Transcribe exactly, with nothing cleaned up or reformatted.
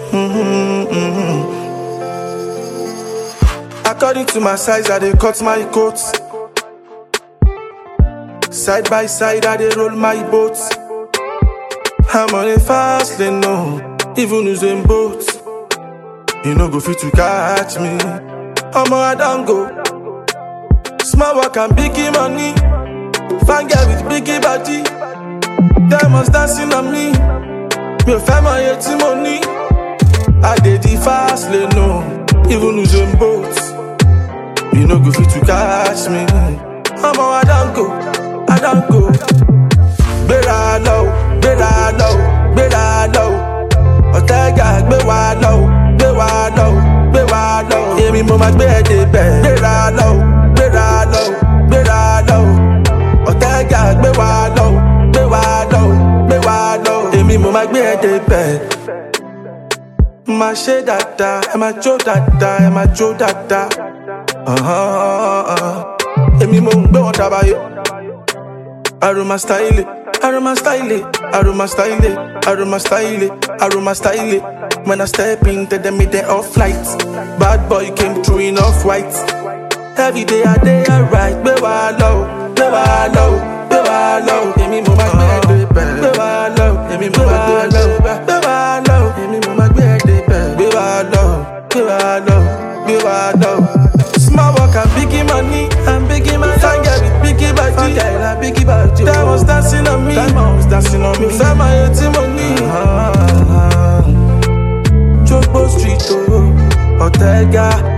Mm-hmm, mm-hmm. According to my size, I dey cut my coat. Side by side, I dey roll my boat. I'm on a fast lane, no, even using boats. You no go fit to catch me. Omo, I don't go. Small work and biggie money. Fine girl with biggie body. Diamonds dancing on me. Me a family eighty money. I did the fast lane, no, even using boats. You no go fit to catch me. Omo, I don't go, I don't go. Bera low, bera low, bera low. Otega, be wa low, be wa low, be wa low. Emi mo ma gbe e de be. Bera low, bera low, bera low. Otega, be wa low, be wa low, be wa low. Emi mo ma gbe e de be. Ma she dada, e ma jo dada, e ma jo dada. Uh-huh, uh-huh. Emi mo ngbe won tabayo. Aroma style, aroma style, aroma style, aroma style, aroma style. When I step into them, me they off flight. Bad boy came through in off white. Every day I day alright. Be wa low, be wa low, be wa low. Emi mo ma gbe de be. Be wa low, emi mo ma gbe de be. Be wa low, emi mo ma gbe de be. Be wa low, be wa low, be wa low. Small work and biggie money, and biggie money. Fine girl with biggie body, and biggie body. Diamonds dancing on me, diamonds dancing on me. Fame my eighty money. Jogbo Street, oh, Otega.